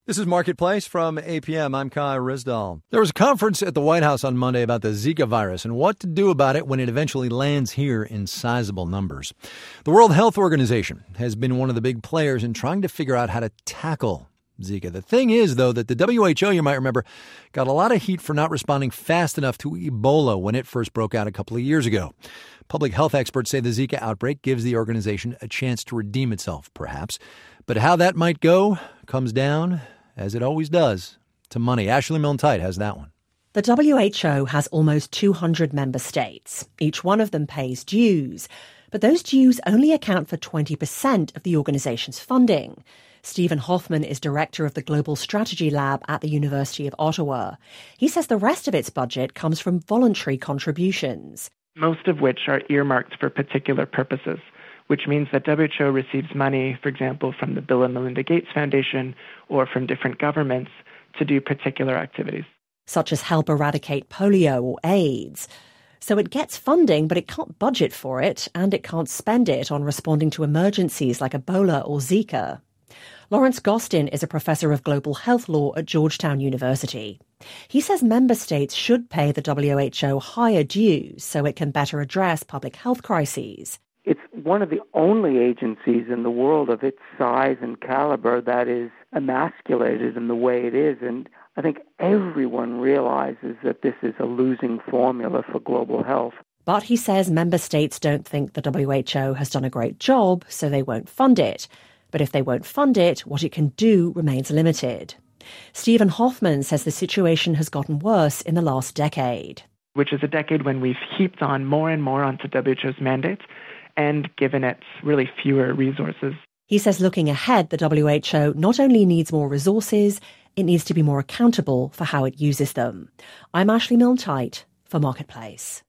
This is Marketplace from APM. I'm Kai Rizdal. There was a conference at the White House on Monday about the Zika virus and what to do about it when it eventually lands here in sizable numbers. The World Health Organization has been one of the big players in trying to figure out how to tackle Zika. The thing is, though, that the WHO, you might remember, got a lot of heat for not responding fast enough to Ebola when it first broke out a couple of years ago. Public health experts say the Zika outbreak gives the organization a chance to redeem itself, perhaps. But how that might go comes down, as it always does, to money. Ashley Milne-Tyte has that one. The WHO has almost 200 member states. Each one of them pays dues. But those dues only account for 20% of the organization's funding. Stephen Hoffman is director of the Global Strategy Lab at the University of Ottawa. He says the rest of its budget comes from voluntary contributions, most of which are earmarked for particular purposes, which means that WHO receives money, for example, from the Bill and Melinda Gates Foundation or from different governments to do particular activities, such as help eradicate polio or AIDS. So it gets funding, but it can't budget for it, and it can't spend it on responding to emergencies like Ebola or Zika. Lawrence Gostin is a professor of global health law at Georgetown University. He says member states should pay the WHO higher dues so it can better address public health crises. It's one of the only agencies in the world of its size and caliber that is emasculated in the way it is. And I think everyone realizes that this is a losing formula for global health. But he says member states don't think the WHO has done a great job, so they won't fund it. But if they won't fund it, what it can do remains limited. Stephen Hoffman says the situation has gotten worse in the last decade, which is a decade when we've heaped on more and more onto WHO's mandates and given it really fewer resources. He says looking ahead, the WHO not only needs more resources, it needs to be more accountable for how it uses them. I'm Ashley Milne-Tyte for Marketplace.